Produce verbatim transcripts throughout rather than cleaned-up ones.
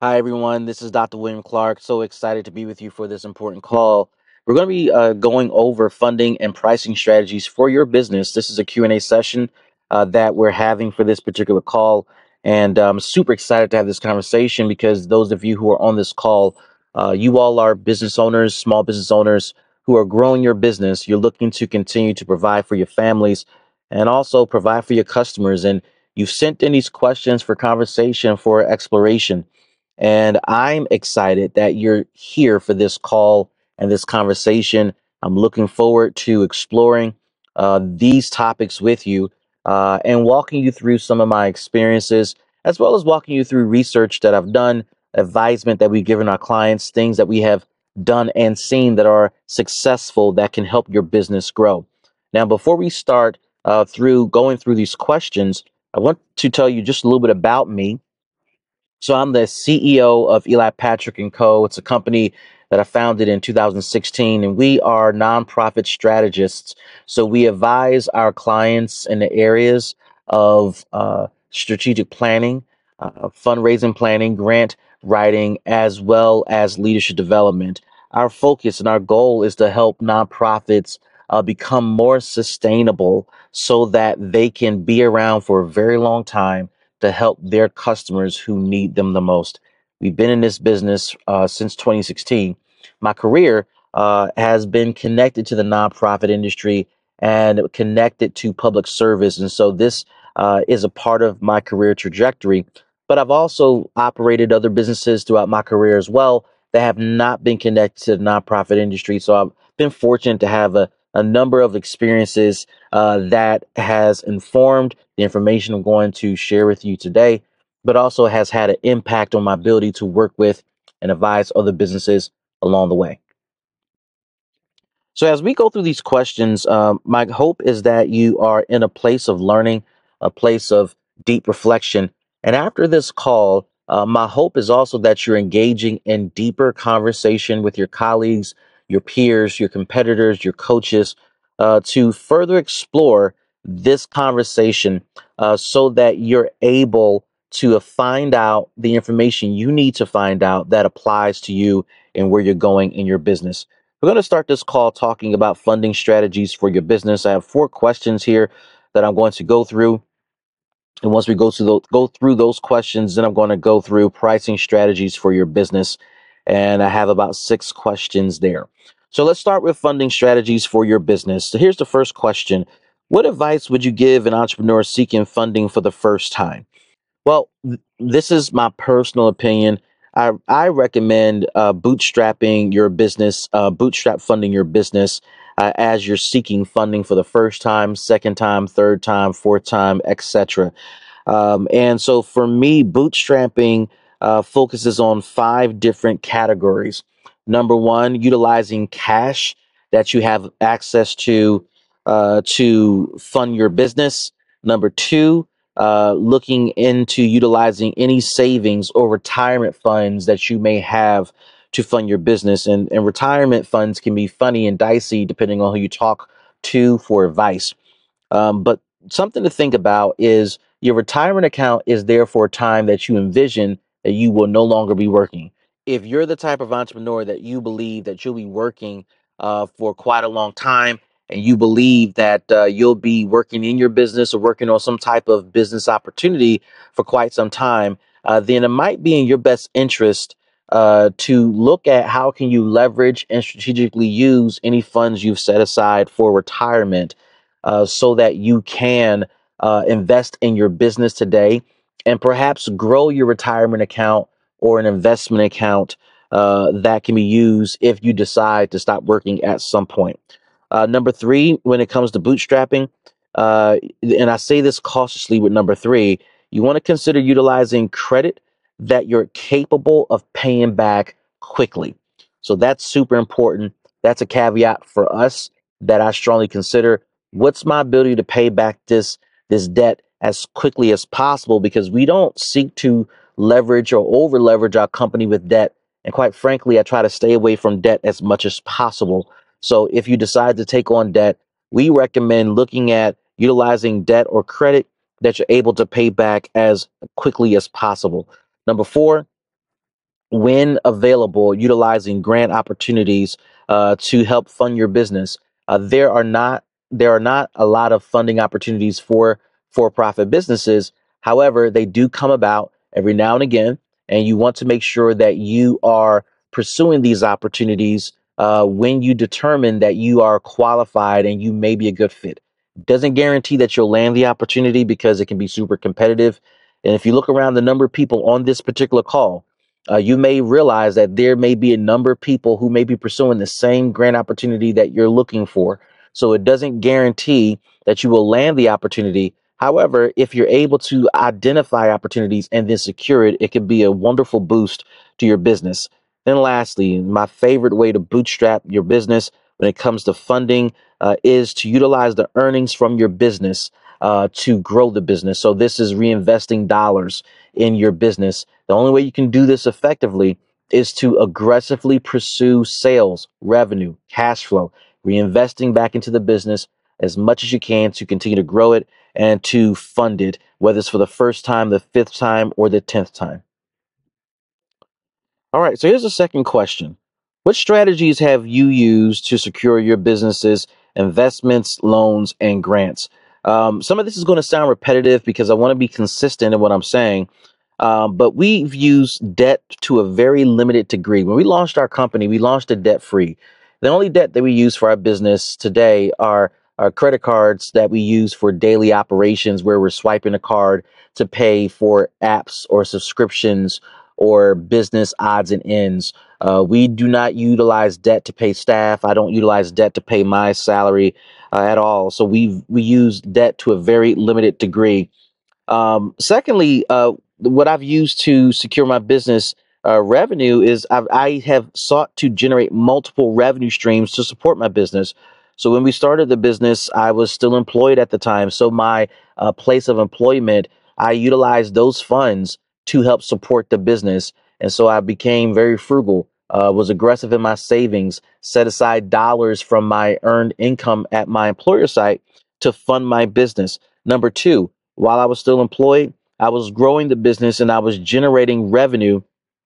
Hi, everyone. This is Doctor William Clark. So excited to be with you for this important call. We're going to be uh, going over funding and pricing strategies for your business. This is a Q and A session uh, that we're having for this particular call. And I'm super excited to have this conversation because those of you who are on this call, uh, you all are business owners, small business owners who are growing your business. You're looking to continue to provide for your families and also provide for your customers. And you've sent in these questions for conversation, for exploration. And I'm excited that you're here for this call and this conversation. I'm looking forward to exploring uh, these topics with you uh, and walking you through some of my experiences, as well as walking you through research that I've done, advisement that we've given our clients, things that we have done and seen that are successful that can help your business grow. Now, before we start uh, through going through these questions, I want to tell you just a little bit about me. So I'm the C E O of Eli Patrick and Co. It's a company that I founded in two thousand sixteen, and we are nonprofit strategists. So we advise our clients in the areas of uh, strategic planning, uh, fundraising planning, grant writing, as well as leadership development. Our focus and our goal is to help nonprofits uh, become more sustainable so that they can be around for a very long time to help their customers who need them the most. We've been in this business uh, since twenty sixteen. My career uh, has been connected to the nonprofit industry and connected to public service. And so this uh, is a part of my career trajectory. But I've also operated other businesses throughout my career as well that have not been connected to the nonprofit industry. So I've been fortunate to have a, a number of experiences uh, that has informed the information I'm going to share with you today, but also has had an impact on my ability to work with and advise other businesses along the way. So, as we go through these questions, um, my hope is that you are in a place of learning, a place of deep reflection. And after this call, uh, my hope is also that you're engaging in deeper conversation with your colleagues, your peers, your competitors, your coaches, uh, to further explore this conversation uh, so that you're able to find out the information you need to find out that applies to you and where you're going in your business. We're going to start this call talking about funding strategies for your business. I have four questions here that I'm going to go through. And once we go through those, go through those questions, then I'm going to go through pricing strategies for your business. And I have about six questions there. So let's start with funding strategies for your business. So here's the first question. What advice would you give an entrepreneur seeking funding for the first time? Well, th- this is my personal opinion. I, I recommend uh, bootstrapping your business, uh, bootstrap funding your business uh, as you're seeking funding for the first time, second time, third time, fourth time, et cetera. Um, and so for me, bootstrapping uh, focuses on five different categories. Number one, utilizing cash that you have access to uh, to fund your business. Number two, uh, looking into utilizing any savings or retirement funds that you may have to fund your business. And, and retirement funds can be funny and dicey depending on who you talk to for advice. Um, but something to think about is your retirement account is there for a time that you envision that you will no longer be working. If you're the type of entrepreneur that you believe that you'll be working uh, for quite a long time, and you believe that uh, you'll be working in your business or working on some type of business opportunity for quite some time, uh, then it might be in your best interest uh, to look at how can you leverage and strategically use any funds you've set aside for retirement uh, so that you can uh, invest in your business today and perhaps grow your retirement account or an investment account uh, that can be used if you decide to stop working at some point. Uh, number three, when it comes to bootstrapping, uh, and I say this cautiously with number three, you want to consider utilizing credit that you're capable of paying back quickly. So that's super important. That's a caveat for us that I strongly consider. What's my ability to pay back this this debt as quickly as possible? Because we don't seek to leverage or over leverage our company with debt. And quite frankly, I try to stay away from debt as much as possible. So if you decide to take on debt, we recommend looking at utilizing debt or credit that you're able to pay back as quickly as possible. Number four, when available, utilizing grant opportunities uh, to help fund your business. Uh, there are not there are not a lot of funding opportunities for for-profit businesses. However, they do come about every now and again, and you want to make sure that you are pursuing these opportunities uh, when you determine that you are qualified and you may be a good fit. Doesn't guarantee that you'll land the opportunity because it can be super competitive. And if you look around the number of people on this particular call, uh, you may realize that there may be a number of people who may be pursuing the same grant opportunity that you're looking for. So it doesn't guarantee that you will land the opportunity. However, if you're able to identify opportunities and then secure it, it can be a wonderful boost to your business. Then, lastly, my favorite way to bootstrap your business when it comes to funding uh, is to utilize the earnings from your business uh, to grow the business. So, this is reinvesting dollars in your business. The only way you can do this effectively is to aggressively pursue sales, revenue, cash flow, reinvesting back into the business as much as you can to continue to grow it and to fund it, whether it's for the first time, the fifth time, or the tenth time. All right, so here's the second question. What strategies have you used to secure your business's investments, loans, and grants? Um, some of this is going to sound repetitive because I want to be consistent in what I'm saying. Um, but we've used debt to a very limited degree. When we launched our company, we launched it debt free. The only debt that we use for our business today are our credit cards that we use for daily operations, where we're swiping a card to pay for apps or subscriptions or business odds and ends. Uh, we do not utilize debt to pay staff. I don't utilize debt to pay my salary uh, at all. So we we use debt to a very limited degree. Um, secondly, uh, what I've used to secure my business uh, revenue is I've, I have sought to generate multiple revenue streams to support my business. So when we started the business, I was still employed at the time. So my uh, place of employment, I utilized those funds to help support the business. And so I became very frugal, uh, was aggressive in my savings, set aside dollars from my earned income at my employer site to fund my business. Number two, while I was still employed, I was growing the business and I was generating revenue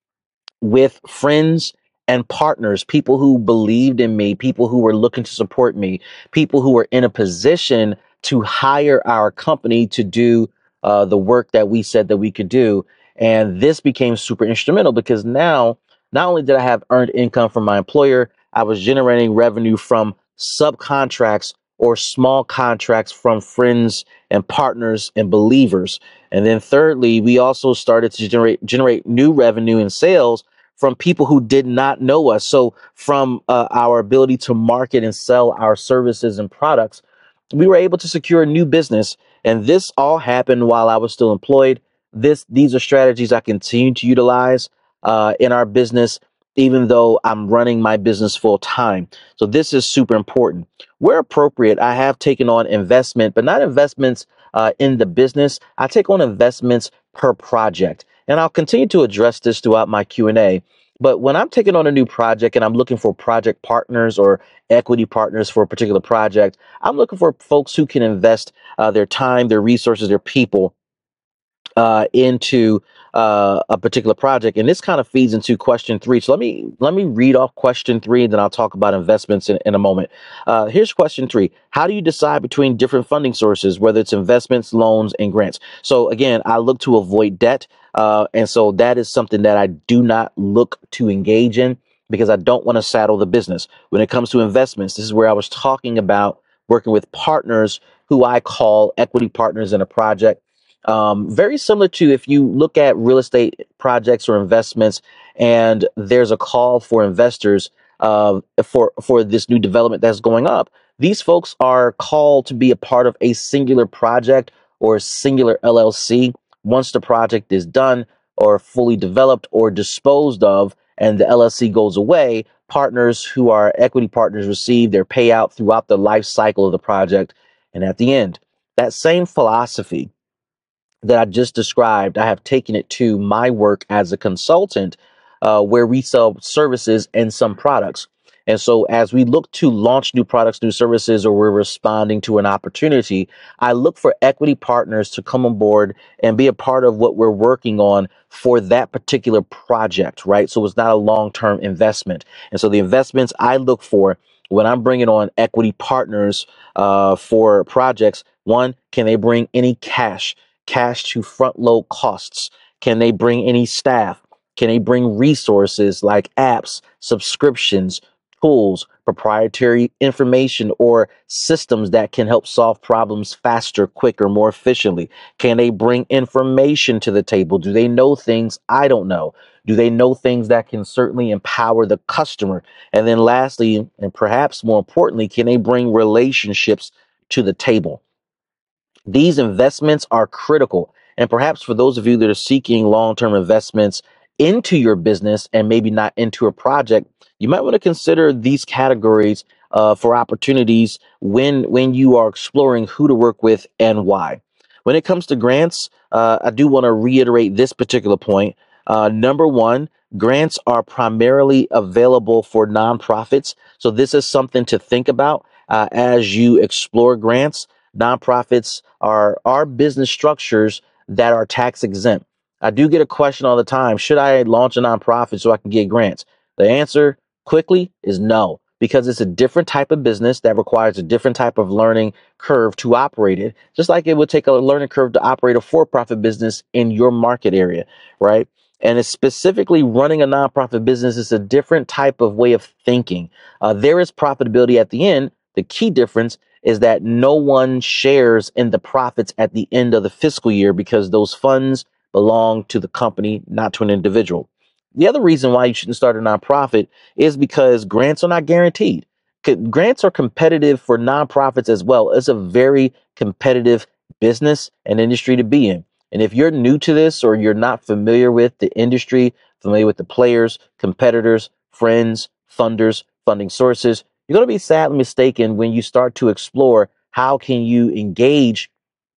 with friends and partners, people who believed in me, people who were looking to support me, people who were in a position to hire our company to do uh, the work that we said that we could do. And this became super instrumental because now, not only did I have earned income from my employer, I was generating revenue from subcontracts or small contracts from friends and partners and believers. And then thirdly, we also started to generate generate new revenue and sales from people who did not know us. So from uh, our ability to market and sell our services and products, we were able to secure a new business. And this all happened while I was still employed. This These are strategies I continue to utilize uh, in our business, even though I'm running my business full time. So this is super important. Where appropriate, I have taken on investment, but not investments uh, in the business. I take on investments per project, and I'll continue to address this throughout my Q and A. But when I'm taking on a new project and I'm looking for project partners or equity partners for a particular project, I'm looking for folks who can invest uh, their time, their resources, their people uh, into uh, a particular project. And this kind of feeds into question three. So let me let me read off question three, and then I'll talk about investments in, in a moment. Uh, here's question three. How do you decide between different funding sources, whether it's investments, loans, and grants? So again, I look to avoid debt. Uh, and so that is something that I do not look to engage in because I don't want to saddle the business. When it comes to investments, this is where I was talking about working with partners who I call equity partners in a project. Um, very similar to if you look at real estate projects or investments, and there's a call for investors uh, for for this new development that's going up. These folks are called to be a part of a singular project or a singular L L C. Once the project is done or fully developed or disposed of, and the L L C goes away, partners who are equity partners receive their payout throughout the life cycle of the project, and at the end, that same philosophy that I just described, I have taken it to my work as a consultant, uh, where we sell services and some products. And so as we look to launch new products, new services, or we're responding to an opportunity, I look for equity partners to come on board and be a part of what we're working on for that particular project, right? So it's not a long-term investment. And so the investments I look for when I'm bringing on equity partners uh, for projects, one, can they bring any cash, cash to front load costs? Can they bring any staff? Can they bring resources like apps, subscriptions, tools, proprietary information, or systems that can help solve problems faster, quicker, more efficiently? Can they bring information to the table? Do they know things I don't know? Do they know things that can certainly empower the customer? And then lastly, and perhaps more importantly, can they bring relationships to the table? These investments are critical. And perhaps for those of you that are seeking long-term investments into your business and maybe not into a project, you might want to consider these categories uh, for opportunities when when you are exploring who to work with and why. When it comes to grants, uh, I do want to reiterate this particular point. Uh, number one, grants are primarily available for nonprofits. So this is something to think about uh, as you explore grants. Nonprofits are are business structures that are tax exempt. I do get a question all the time: should I launch a nonprofit so I can get grants? The answer quickly is no, because it's a different type of business that requires a different type of learning curve to operate it, just like it would take a learning curve to operate a for-profit business in your market area, right? And it's specifically running a nonprofit business is a different type of way of thinking. Uh, there is profitability at the end. The key difference is that no one shares in the profits at the end of the fiscal year because those funds belong to the company, not to an individual. The other reason why you shouldn't start a nonprofit is because grants are not guaranteed. C- Grants are competitive for nonprofits as well. It's a very competitive business and industry to be in. And if you're new to this or you're not familiar with the industry, familiar with the players, competitors, friends, funders, funding sources, you're going to be sadly mistaken when you start to explore how can you engage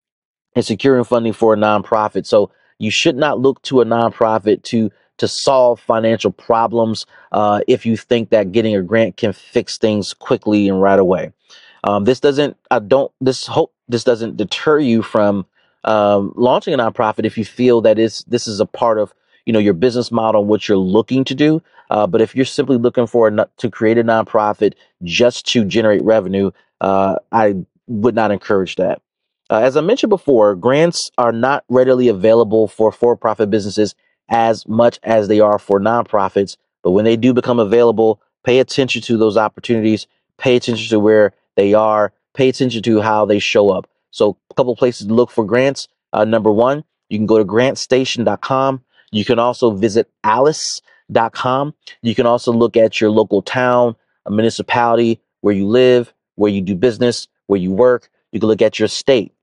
and securing funding for a nonprofit. So you should not look to a nonprofit to to solve financial problems uh, if you think that getting a grant can fix things quickly and right away. Um, this doesn't, I don't, this hope this doesn't deter you from um, launching a nonprofit if you feel that is this is a part of you know your business model, what you're looking to do. Uh, but if you're simply looking for a, no- to create a nonprofit just to generate revenue, uh, I would not encourage that. Uh, as I mentioned before, grants are not readily available for for-profit businesses as much as they are for nonprofits. But when they do become available, pay attention to those opportunities. Pay attention to where they are. Pay attention to how they show up. So, a couple places to look for grants. Uh, number one, you can go to grant station dot com. You can also visit alice dot com. You can also look at your local town, a municipality, where you live, where you do business, where you work. You can look at your state.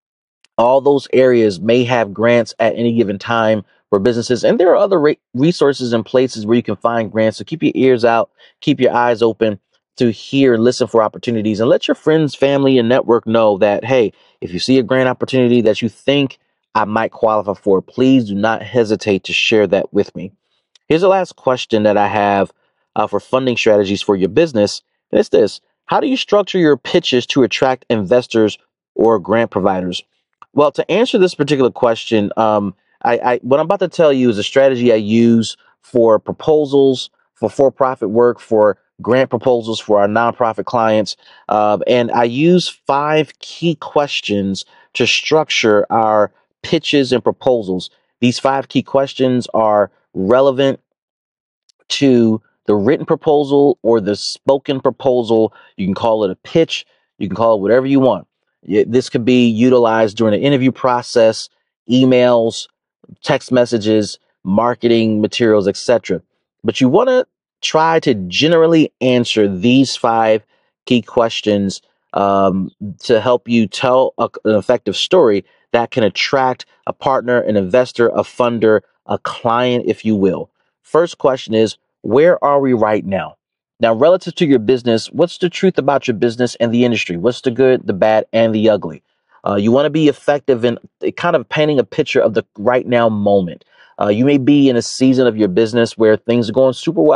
All those areas may have grants at any given time for businesses, and there are other re- resources and places where you can find grants. So keep your ears out, keep your eyes open to hear and listen for opportunities, and let your friends, family, and network know that, hey, if you see a grant opportunity that you think I might qualify for, please do not hesitate to share that with me. Here's the last question that I have uh, for funding strategies for your business. And it's this: how do you structure your pitches to attract investors or grant providers? Well, to answer this particular question, um, I, I what I'm about to tell you is a strategy I use for proposals, for for-profit work, for grant proposals for our nonprofit clients, uh, and I use five key questions to structure our pitches and proposals. These five key questions are relevant to the written proposal or the spoken proposal. You can call it a pitch. You can call it whatever you want. Y- This could be utilized during the interview process, emails, text messages, marketing materials, et cetera. But you want to try to generally answer these five key questions um, to help you tell a, an effective story that can attract a partner, an investor, a funder, a client, if you will. First question is, where are we right now? Now, relative to your business, what's the truth about your business and the industry? What's the good, the bad, and the ugly? Uh, you want to be effective in uh, kind of painting a picture of the right now moment. Uh, you may be in a season of your business where things are going super well.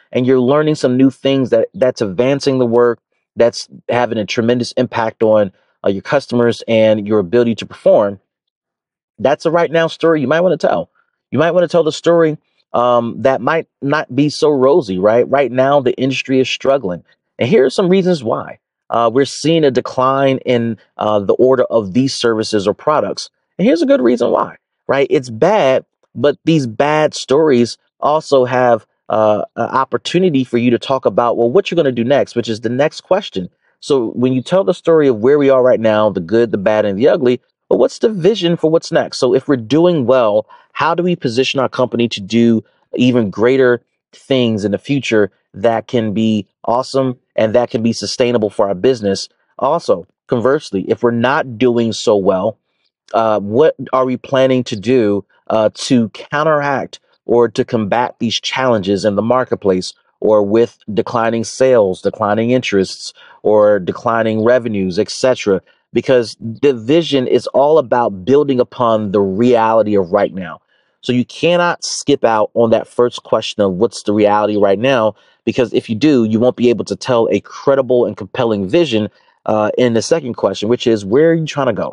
and you're learning some new things that that's advancing the work, that's having a tremendous impact on uh, your customers and your ability to perform. That's a right now story you might want to tell. You might want to tell the story um, that might not be so rosy, right? Right now, the industry is struggling. And here are some reasons why. Uh, we're seeing a decline in uh, the order of these services or products. And here's a good reason why, right? It's bad, but these bad stories also have uh, an opportunity for you to talk about, well, what you're going to do next, which is the next question. So when you tell the story of where we are right now, the good, the bad, and the ugly, but what's the vision for what's next? So if we're doing well, how do we position our company to do even greater things in the future that can be awesome and that can be sustainable for our business? Also, conversely, if we're not doing so well, uh, what are we planning to do uh, to counteract or to combat these challenges in the marketplace, or with declining sales, declining interests, or declining revenues, et cetera? Because the vision is all about building upon the reality of right now. So you cannot skip out on that first question of what's the reality right now, because if you do, you won't be able to tell a credible and compelling vision uh, in the second question, which is, where are you trying to go?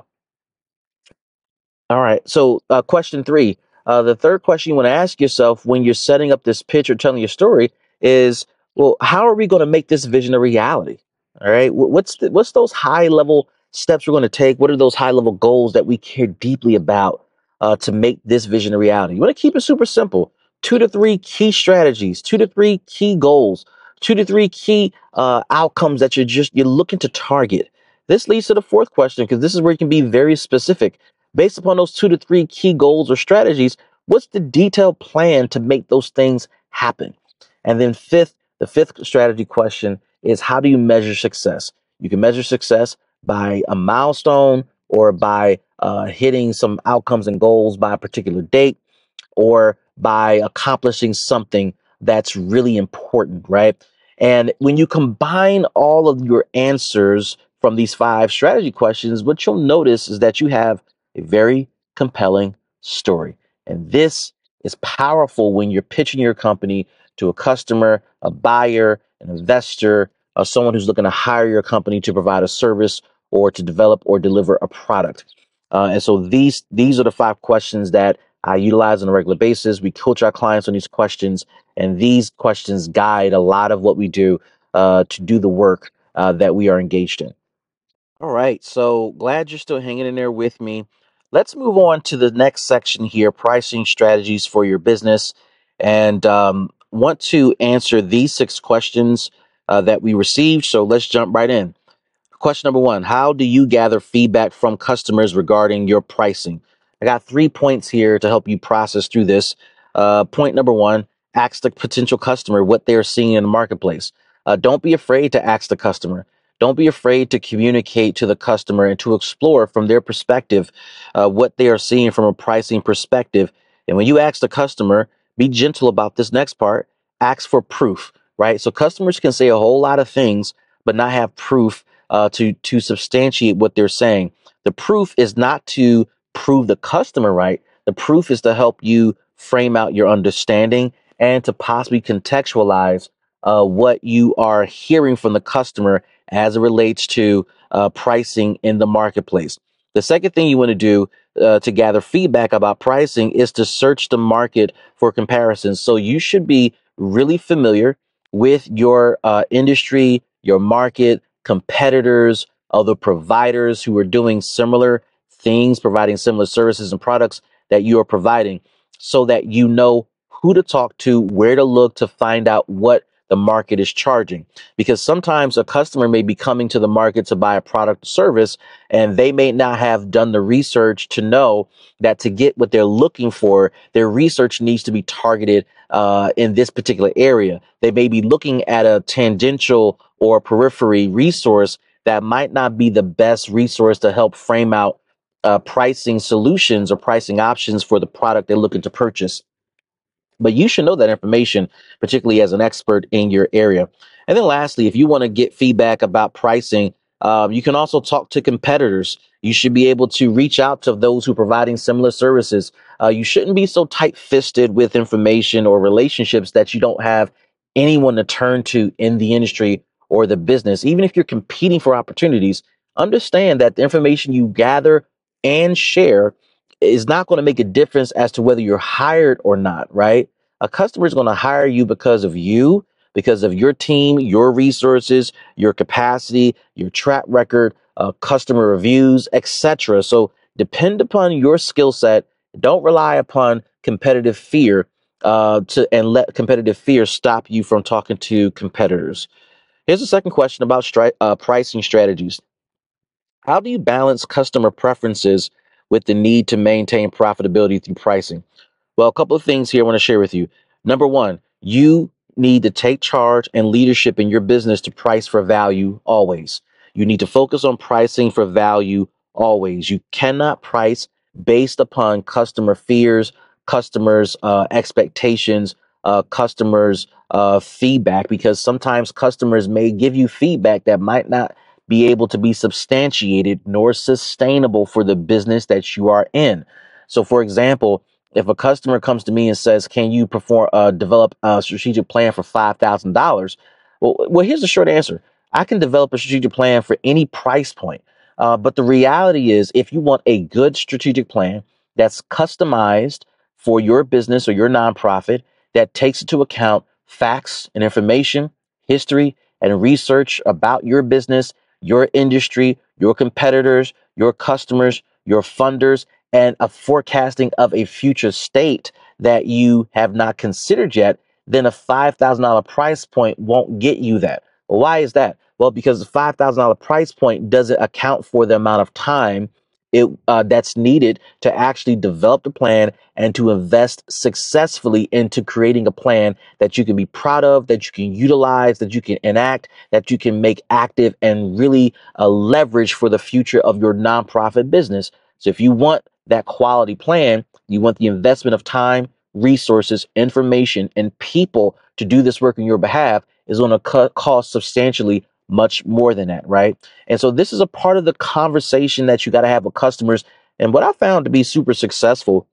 All right. So, uh, question three. Uh, the third question you want to ask yourself when you're setting up this pitch or telling your story is, well, how are we going to make this vision a reality? All right. Wh- What's the, what's those high level steps we're going to take? What are those high level goals that we care deeply about uh, to make this vision a reality? You want to keep it super simple. Two to three key strategies, two to three key goals, two to three key uh, outcomes that you're just you're looking to target. This leads to the fourth question, because this is where you can be very specific. Based upon those two to three key goals or strategies, what's the detailed plan to make those things happen? And then fifth, the fifth strategy question is, how do you measure success? You can measure success by a milestone, or by uh, hitting some outcomes and goals by a particular date, or by accomplishing something that's really important, right? And when you combine all of your answers from these five strategy questions, what you'll notice is that you have a very compelling story. And this is powerful when you're pitching your company to a customer, a buyer, an investor, or someone who's looking to hire your company to provide a service or to develop or deliver a product. Uh, and so these these are the five questions that I utilize on a regular basis. We coach our clients on these questions, and these questions guide a lot of what we do uh, to do the work uh, that we are engaged in. All right, so glad you're still hanging in there with me. Let's move on to the next section here: pricing strategies for your business. And um, want to answer these six questions uh, that we received. So let's jump right in. Question number one: how do you gather feedback from customers regarding your pricing? I got three points here to help you process through this. Uh, point number one: ask the potential customer what they're seeing in the marketplace. Uh, don't be afraid to ask the customer. Don't be afraid to communicate to the customer and to explore from their perspective uh, what they are seeing from a pricing perspective. And when you ask the customer, be gentle about this next part. Ask for proof, right? So customers can say a whole lot of things, but not have proof uh, to to substantiate what they're saying. The proof is not to prove the customer right. The proof is to help you frame out your understanding and to possibly contextualize uh, what you are hearing from the customer as it relates to uh, pricing in the marketplace. The second thing you want to do uh, to gather feedback about pricing is to search the market for comparisons. So you should be really familiar with your uh, industry, your market, competitors, other providers who are doing similar things, providing similar services and products that you are providing, so that you know who to talk to, where to look to find out what the market is charging. Because sometimes a customer may be coming to the market to buy a product or service, and they may not have done the research to know that to get what they're looking for, their research needs to be targeted uh, in this particular area. They may be looking at a tangential or periphery resource that might not be the best resource to help frame out uh, pricing solutions or pricing options for the product they're looking to purchase. But you should know that information, particularly as an expert in your area. And then lastly, if you want to get feedback about pricing, um, you can also talk to competitors. You should be able to reach out to those who are providing similar services. Uh, you shouldn't be so tight fisted with information or relationships that you don't have anyone to turn to in the industry or the business. Even if you're competing for opportunities, understand that the information you gather and share is not going to make a difference as to whether you're hired or not, right? A customer is going to hire you because of you, because of your team, your resources, your capacity, your track record, uh, customer reviews, et cetera. So depend upon your skill set. Don't rely upon competitive fear uh, to and let competitive fear stop you from talking to competitors. Here's a second question about stri- uh, pricing strategies. How do you balance customer preferences with the need to maintain profitability through pricing? Well, a couple of things here I want to share with you. Number one, you need to take charge and leadership in your business to price for value always. You need to focus on pricing for value always. You cannot price based upon customer fears, customers' uh, expectations, uh, customers' uh, feedback, because sometimes customers may give you feedback that might not be able to be substantiated nor sustainable for the business that you are in. So, for example, if a customer comes to me and says, "Can you perform uh, develop a strategic plan for five thousand dollars?" Well, well, here's the short answer: I can develop a strategic plan for any price point. Uh, but the reality is, if you want a good strategic plan that's customized for your business or your nonprofit, that takes into account facts and information, history and research about your business, your industry, your competitors, your customers, your funders, and a forecasting of a future state that you have not considered yet, then a five thousand dollars price point won't get you that. Well, why is that? Well, because the five thousand dollars price point doesn't account for the amount of time it uh, that's needed to actually develop the plan and to invest successfully into creating a plan that you can be proud of, that you can utilize, that you can enact, that you can make active and really uh, leverage for the future of your nonprofit business. So if you want that quality plan, you want the investment of time, resources, information, and people to do this work on your behalf is going to co- cost substantially much more than that, right? And so this is a part of the conversation that you got to have with customers. And what I found to be super successful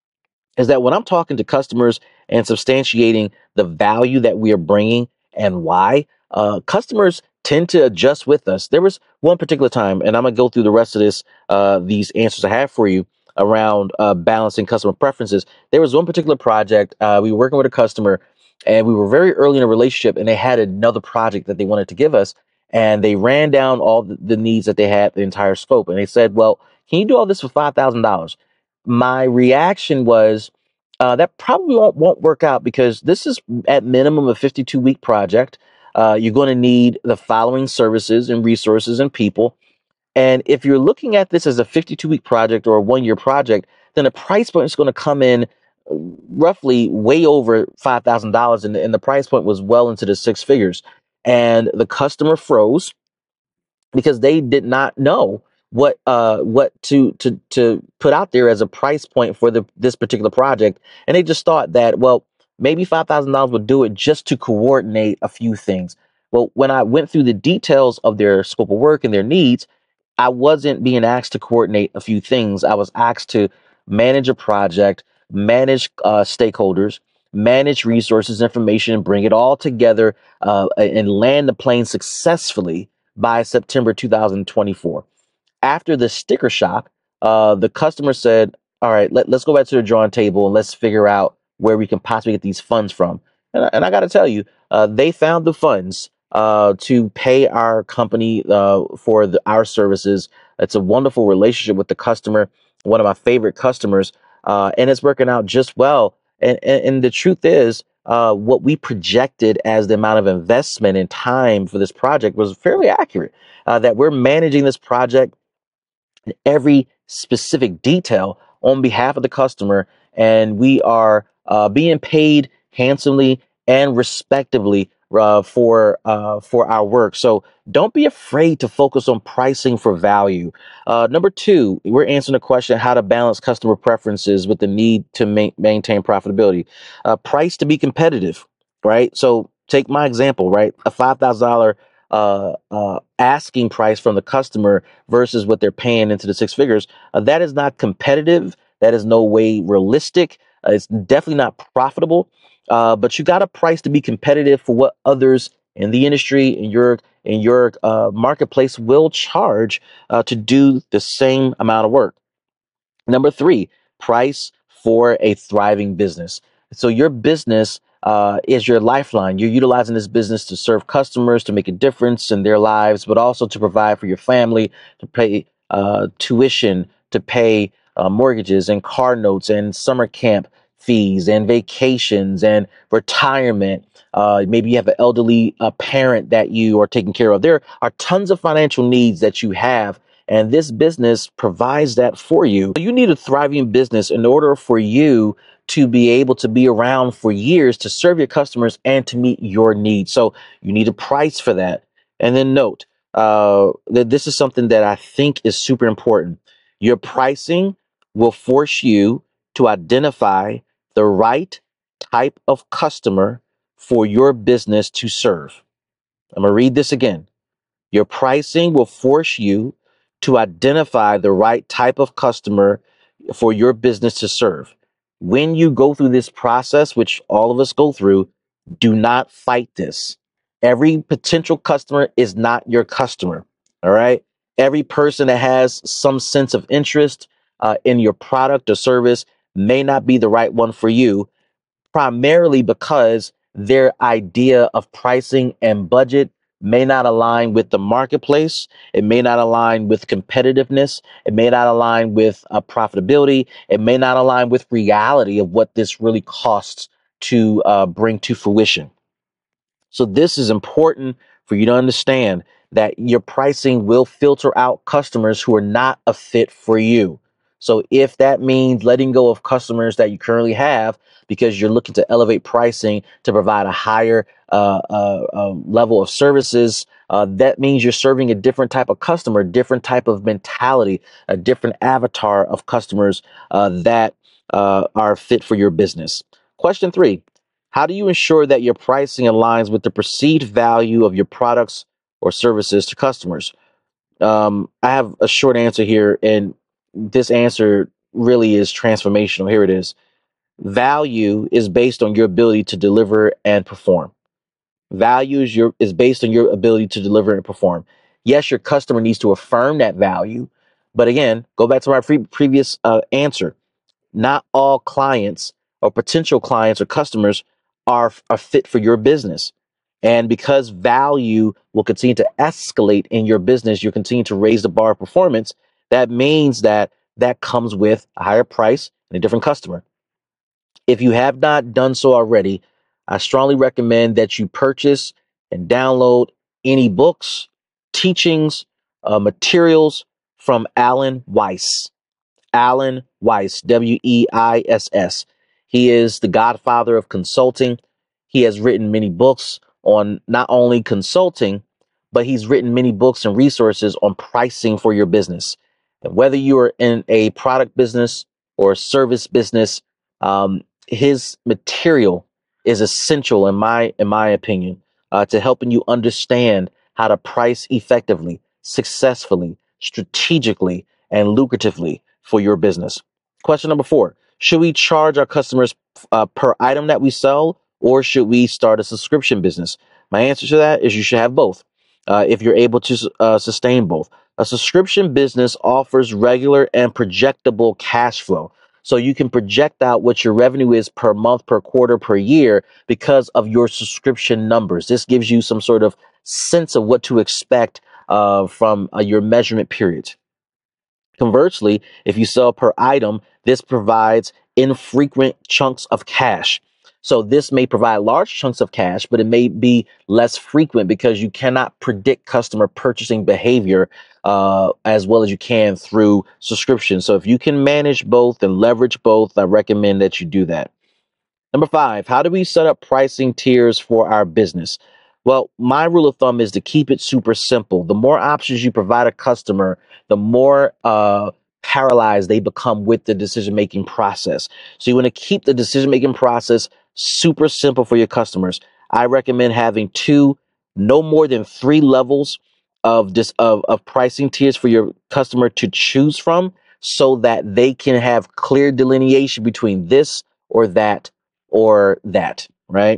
is that when I'm talking to customers and substantiating the value that we are bringing and why, uh, customers tend to adjust with us. There was one particular time, and I'm gonna go through the rest of this, uh, these answers I have for you around uh, balancing customer preferences. There was one particular project uh, we were working with a customer, and we were very early in a relationship, and they had another project that they wanted to give us, and they ran down all the, the needs that they had, the entire scope, and they said, "Well, can you do all this for five thousand dollars?" My reaction was uh, that probably won't, won't work out because this is at minimum a fifty-two week project. Uh, you're going to need the following services and resources and people. And if you're looking at this as a fifty-two week project or a one year project, then the price point is going to come in uh, roughly way over five thousand dollars. And, the- and the price point was well into the six figures. And the customer froze because they did not know what uh what to to to put out there as a price point for the this particular project, and they just thought that, well, maybe five thousand dollars would do it just to coordinate a few things. Well, when I went through the details of their scope of work and their needs, I wasn't being asked to coordinate a few things. I was asked to manage a project, manage uh, stakeholders, manage resources, information, and bring it all together uh, and land the plane successfully by September two thousand twenty-four. After the sticker shock, uh, the customer said, "All right, let, let's go back to the drawing table and let's figure out where we can possibly get these funds from." And, I- and I got to tell you, uh, they found the funds uh, to pay our company uh, for the, our services. It's a wonderful relationship with the customer, one of my favorite customers, uh, and it's working out just well. And, and, and the truth is, uh, what we projected as the amount of investment and time for this project was fairly accurate. Uh, that we're managing this project every specific detail on behalf of the customer, and we are uh, being paid handsomely and respectively uh, for uh, for our work. So don't be afraid to focus on pricing for value. Uh, number two, we're answering the question how to balance customer preferences with the need to ma- maintain profitability. Uh, price to be competitive, right? So take my example, right? A five thousand dollar uh, uh, asking price from the customer versus what they're paying into the six figures. Uh, that is not competitive. That is no way realistic. Uh, it's definitely not profitable. uh, but you got to price to be competitive for what others in the industry in your in your uh, marketplace will charge uh, to do the same amount of work. Number three, price for a thriving business. So your business uh, is your lifeline. You're utilizing this business to serve customers, to make a difference in their lives, but also to provide for your family, to pay uh, tuition, to pay uh, mortgages and car notes and summer camp fees and vacations and retirement. Uh, maybe you have an elderly uh, parent that you are taking care of. There are tons of financial needs that you have, and this business provides that for you. You need a thriving business in order for you to be able to be around for years to serve your customers and to meet your needs. So you need a price for that. And then note uh, that this is something that I think is super important. Your pricing will force you to identify the right type of customer for your business to serve. I'm going to read this again. Your pricing will force you to identify the right type of customer for your business to serve. When you go through this process, which all of us go through, do not fight this. Every potential customer is not your customer. All right. Every person that has some sense of interest uh, in your product or service may not be the right one for you, primarily because their idea of pricing and budget may not align with the marketplace. It may not align with competitiveness. It may not align with uh, profitability. It may not align with reality of what this really costs to uh, bring to fruition. So this is important for you to understand that your pricing will filter out customers who are not a fit for you. So if that means letting go of customers that you currently have because you're looking to elevate pricing to provide a higher uh, uh, uh, level of services, uh, that means you're serving a different type of customer, different type of mentality, a different avatar of customers uh, that uh, are fit for your business. Question three. How do you ensure that your pricing aligns with the perceived value of your products or services to customers? Um, I have a short answer here, and this answer really is transformational. Here it is. Value is based on your ability to deliver and perform. Value is, your, is based on your ability to deliver and perform. Yes, your customer needs to affirm that value. But again, go back to my pre- previous uh, answer. Not all clients or potential clients or customers are, are fit for your business. And because value will continue to escalate in your business, you continue to raise the bar of performance. That means that that comes with a higher price and a different customer. If you have not done so already, I strongly recommend that you purchase and download any books, teachings, uh, materials from Alan Weiss. Alan Weiss, W E I S S. He is the godfather of consulting. He has written many books on not only consulting, but he's written many books and resources on pricing for your business. And whether you are in a product business or a service business, um, his material is essential, in my in my opinion, uh, to helping you understand how to price effectively, successfully, strategically, and lucratively for your business. Question number four. Should we charge our customers uh, per item that we sell, or should we start a subscription business? My answer to that is you should have both uh, if you're able to uh, sustain both. A subscription business offers regular and projectable cash flow. So you can project out what your revenue is per month, per quarter, per year because of your subscription numbers. This gives you some sort of sense of what to expect uh, from uh, your measurement periods. Conversely, if you sell per item, this provides infrequent chunks of cash. So this may provide large chunks of cash, but it may be less frequent because you cannot predict customer purchasing behavior uh, as well as you can through subscription. So if you can manage both and leverage both, I recommend that you do that. Number five, how do we set up pricing tiers for our business? Well, my rule of thumb is to keep it super simple. The more options you provide a customer, the more uh, paralyzed they become with the decision making process. So you want to keep the decision making process super simple for your customers. I recommend having two, no more than three levels of this of, of pricing tiers for your customer to choose from so that they can have clear delineation between this or that or that. right?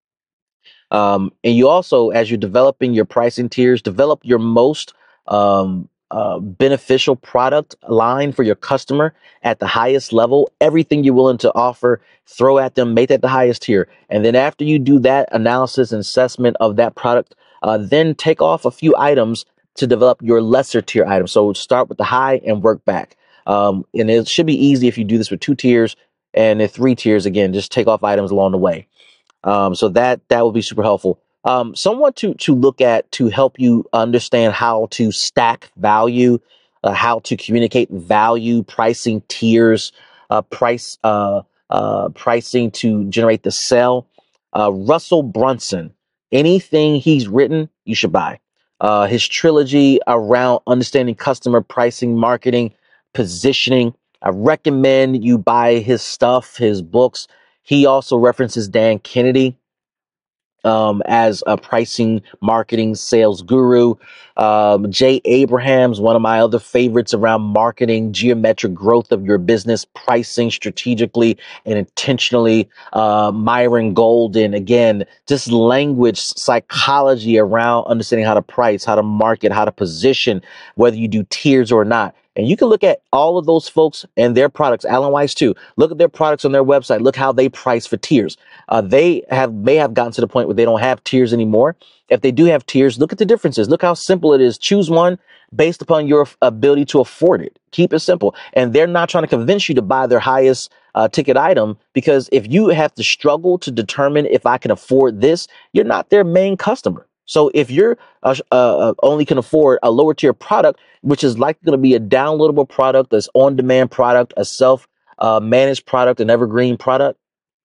Um, and you also, as you're developing your pricing tiers, develop your most um, uh, beneficial product line for your customer at the highest level. Everything you're willing to offer, throw at them, make that the highest tier. And then after you do that analysis and assessment of that product, uh, then take off a few items to develop your lesser tier items. So start with the high and work back. Um, and it should be easy if you do this with two tiers, and if three tiers, again, just take off items along the way. Um, so that that would be super helpful. Um, someone to to look at to help you understand how to stack value, uh, how to communicate value, pricing tiers, uh, price uh, uh, pricing to generate the sale. Uh, Russell Brunson, anything he's written, you should buy. Uh, his trilogy around understanding customer pricing, marketing, positioning. I recommend you buy his stuff, his books. He also references Dan Kennedy um, as a pricing, marketing, sales guru. Um, Jay Abrahams, one of my other favorites around marketing, geometric growth of your business, pricing strategically and intentionally. Uh, Myron Golden, again, just language, psychology around understanding how to price, how to market, how to position, whether you do tiers or not. And you can look at all of those folks and their products, Alan Weiss too. Look at their products on their website. Look how they price for tiers. Uh, they have may have gotten to the point where they don't have tiers anymore. If they do have tiers, look at the differences. Look how simple it is. Choose one based upon your f- ability to afford it. Keep it simple. And they're not trying to convince you to buy their highest uh, ticket item, because if you have to struggle to determine if I can afford this, you're not their main customer. So if you're uh, sh- uh, uh, only can afford a lower tier product, which is likely going to be a downloadable product, that's on demand product, a self uh, managed product, an evergreen product,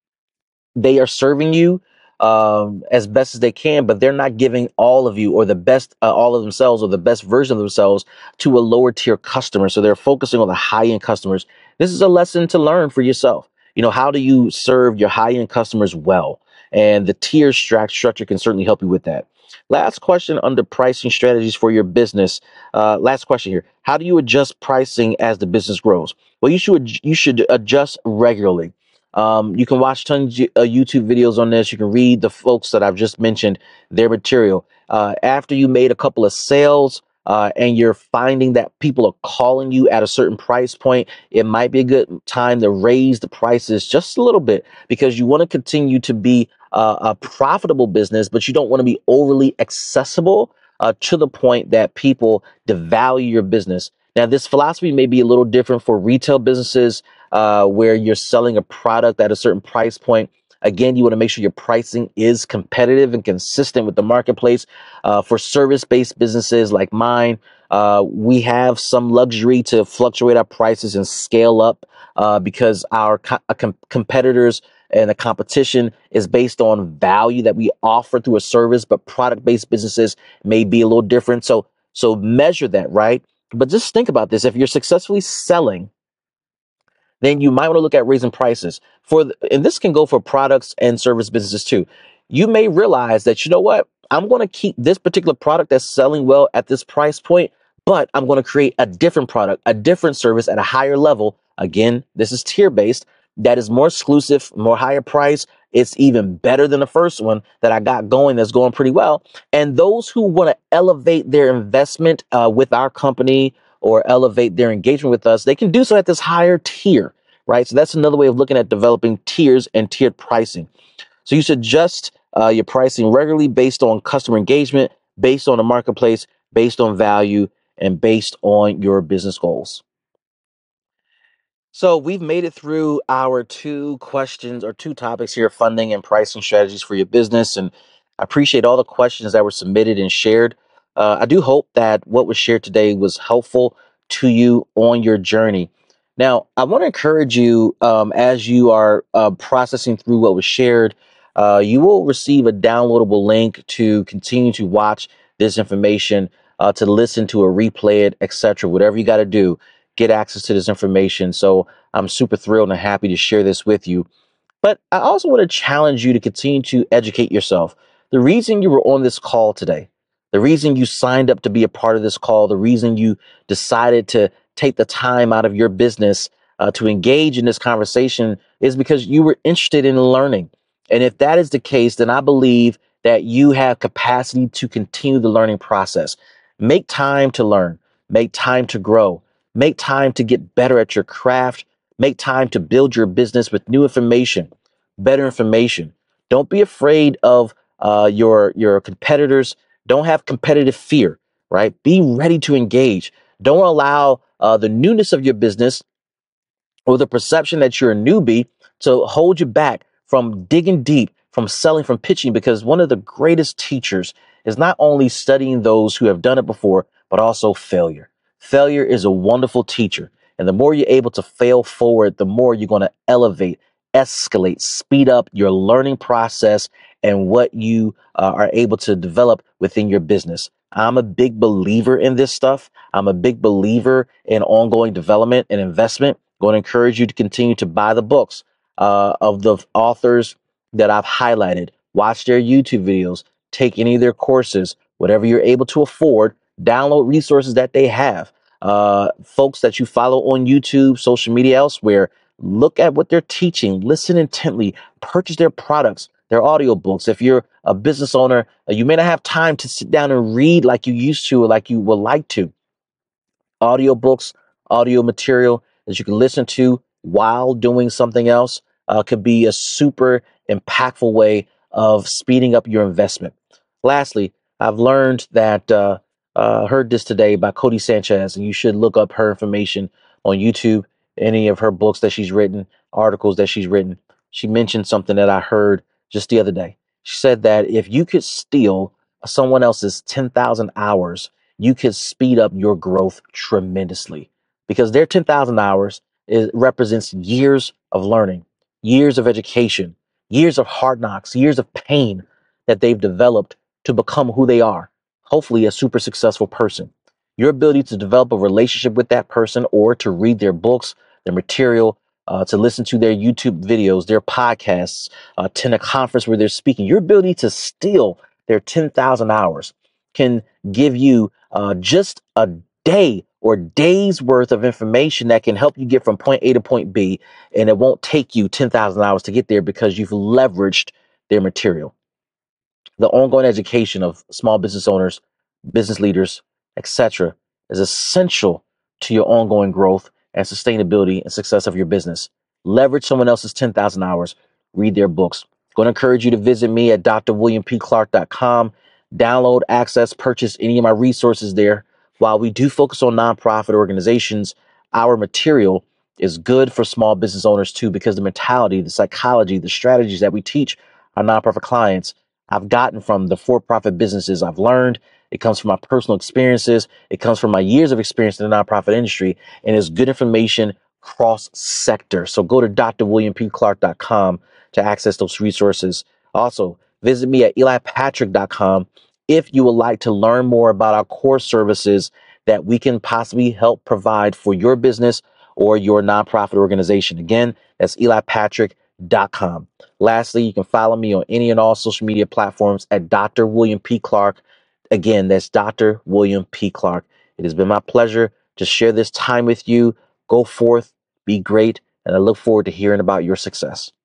they are serving you um, as best as they can, but they're not giving all of you or the best, uh, all of themselves or the best version of themselves to a lower tier customer. So they're focusing on the high end customers. This is a lesson to learn for yourself. You know, how do you serve your high end customers well? And the tier strat- structure can certainly help you with that. Last question under pricing strategies for your business. Uh, last question here. How do you adjust pricing as the business grows? Well, you should you should adjust regularly. Um, you can watch tons of uh, YouTube videos on this. You can read the folks that I've just mentioned, their material. Uh, after you made a couple of sales uh, and you're finding that people are calling you at a certain price point, it might be a good time to raise the prices just a little bit, because you want to continue to be uh, a profitable business, but you don't want to be overly accessible uh, to the point that people devalue your business. Now, this philosophy may be a little different for retail businesses uh, where you're selling a product at a certain price point. Again, you want to make sure your pricing is competitive and consistent with the marketplace. Uh, for service-based businesses like mine, uh, we have some luxury to fluctuate our prices and scale up uh, because our co- uh, com- competitors and the competition is based on value that we offer through a service, but product-based businesses may be a little different. So, so measure that, right? But just think about this. If you're successfully selling, then you might want to look at raising prices for, the, and this can go for products and service businesses too. You may realize that, you know what, I'm going to keep this particular product that's selling well at this price point, but I'm going to create a different product, a different service at a higher level. Again, this is tier based, that is more exclusive, more higher price. It's even better than the first one that I got going, that's going pretty well. And those who want to elevate their investment uh, with our company or elevate their engagement with us, they can do so at this higher tier, right? So that's another way of looking at developing tiers and tiered pricing. So you should adjust uh, your pricing regularly based on customer engagement, based on the marketplace, based on value, and based on your business goals. So we've made it through our two questions or two topics here: funding and pricing strategies for your business. And I appreciate all the questions that were submitted and shared. Uh, I do hope that what was shared today was helpful to you on your journey. Now, I want to encourage you um, as you are uh, processing through what was shared, uh, you will receive a downloadable link to continue to watch this information, uh, to listen to a replay it, et cetera. Whatever you got to do, get access to this information. So I'm super thrilled and happy to share this with you. But I also want to challenge you to continue to educate yourself. The reason you were on this call today, the reason you signed up to be a part of this call, the reason you decided to take the time out of your business uh, to engage in this conversation is because you were interested in learning. And if that is the case, then I believe that you have capacity to continue the learning process. Make time to learn, make time to grow, make time to get better at your craft, make time to build your business with new information, better information. Don't be afraid of uh, your your competitors. Don't have competitive fear, right? Be ready to engage. Don't allow uh, the newness of your business or the perception that you're a newbie to hold you back from digging deep, from selling, from pitching, because one of the greatest teachers is not only studying those who have done it before, but also failure. Failure is a wonderful teacher. And the more you're able to fail forward, the more you're going to elevate, escalate, speed up your learning process and what you uh, are able to develop within your business. I'm a big believer in this stuff. I'm a big believer in ongoing development and investment. Going to encourage you to continue to buy the books uh, of the authors that I've highlighted. Watch their YouTube videos, take any of their courses, whatever you're able to afford. Download resources that they have. Uh, folks that you follow on YouTube, social media, elsewhere, look at what they're teaching, listen intently, purchase their products, their audiobooks. If you're a business owner, uh, you may not have time to sit down and read like you used to or like you would like to. Audiobooks, audio material that you can listen to while doing something else uh, could be a super impactful way of speeding up your investment. Lastly, I've learned that uh, uh, heard this today by Cody Sanchez, and you should look up her information on YouTube, any of her books that she's written, articles that she's written. She mentioned something that I heard just the other day. She said that if you could steal someone else's ten thousand hours, you could speed up your growth tremendously because their ten thousand hours is, represents years of learning, years of education, years of hard knocks, years of pain that they've developed to become who they are, hopefully a super successful person. Your ability to develop a relationship with that person or to read their books, their material, uh, to listen to their YouTube videos, their podcasts, uh, attend a conference where they're speaking, your ability to steal their ten thousand hours can give you uh, just a day or days worth of information that can help you get from point A to point B. And it won't take you ten thousand hours to get there because you've leveraged their material. The ongoing education of small business owners, business leaders, et cetera, is essential to your ongoing growth and sustainability and success of your business. Leverage someone else's ten thousand hours, read their books. Going to encourage you to visit me at d r william p clark dot com. Download, access, purchase any of my resources there. While we do focus on nonprofit organizations, our material is good for small business owners too, because the mentality, the psychology, the strategies that we teach our nonprofit clients I've gotten from the for-profit businesses I've learned. It comes from my personal experiences. It comes from my years of experience in the nonprofit industry, and it's good information cross sector. So go to d r william p clark dot com to access those resources. Also, visit me at eli patrick dot com if you would like to learn more about our core services that we can possibly help provide for your business or your nonprofit organization. Again, that's eli patrick dot com. Lastly, you can follow me on any and all social media platforms at Doctor William P. Clark. Again, that's Doctor William P. Clark. It has been my pleasure to share this time with you. Go forth, be great, and I look forward to hearing about your success.